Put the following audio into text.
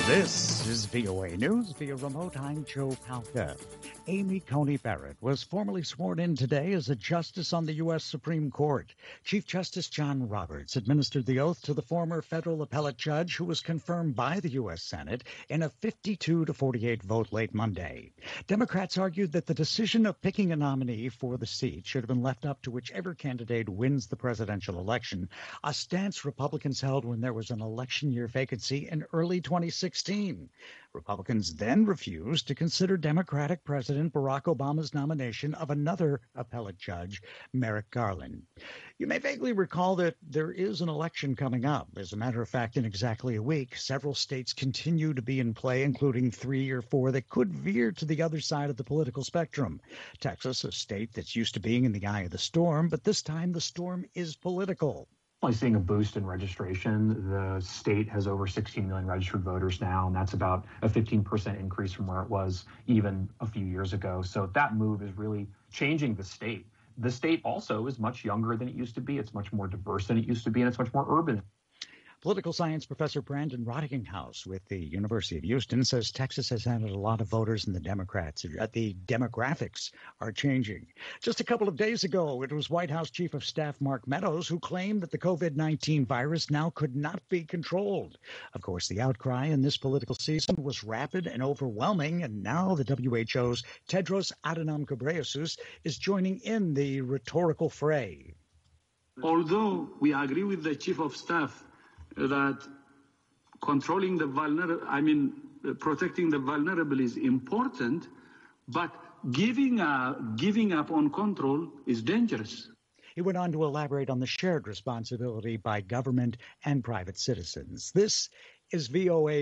This is VOA News via remote. I'm Joe Palca. Amy Coney Barrett was formally sworn in today as a justice on the U.S. Supreme Court. Chief Justice John Roberts administered the oath to the former federal appellate judge who was confirmed by the U.S. Senate in a 52-48 vote late Monday. Democrats argued that the decision of picking a nominee for the seat should have been left up to whichever candidate wins the presidential election, a stance Republicans held when there was an election year vacancy in early 2016. Republicans then refused to consider Democratic President Barack Obama's nomination of another appellate judge, Merrick Garland. You may vaguely recall that there is an election coming up. As a matter of fact, in exactly a week, several states continue to be in play, including 3 or 4 that could veer to the other side of the political spectrum. Texas, a state that's used to being in the eye of the storm, but this time the storm is political. Seeing a boost in registration. The state has over 16 million registered voters now, and that's about a 15% increase from where it was even a few years ago. So that move is really changing the state. The state also is much younger than it used to be. It's much more diverse than it used to be, and it's much more urban. Political science professor Brandon Rottinghaus with the University of Houston says Texas has had a lot of voters in the Democrats. The demographics are changing. Just a couple of days ago, it was White House Chief of Staff Mark Meadows who claimed that the COVID-19 virus now could not be controlled. Of course, the outcry in this political season was rapid and overwhelming, and now the WHO's Tedros Adhanom Ghebreyesus is joining in the rhetorical fray. Although we agree with the Chief of Staff that controlling the protecting the vulnerable is important, but giving up on control is dangerous. He went on to elaborate on the shared responsibility by government and private citizens. This is VOA